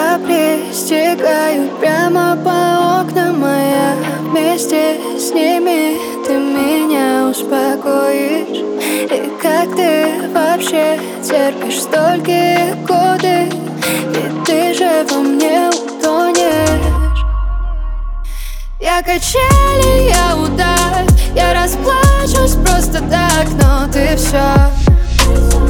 капли стекают прямо по окнам, а я вместе с ними. Ты меня успокоишь. И как ты вообще терпишь столькие годы? Ведь ты же во мне утонешь. Я качели, я удар, я расплачусь просто так, но ты все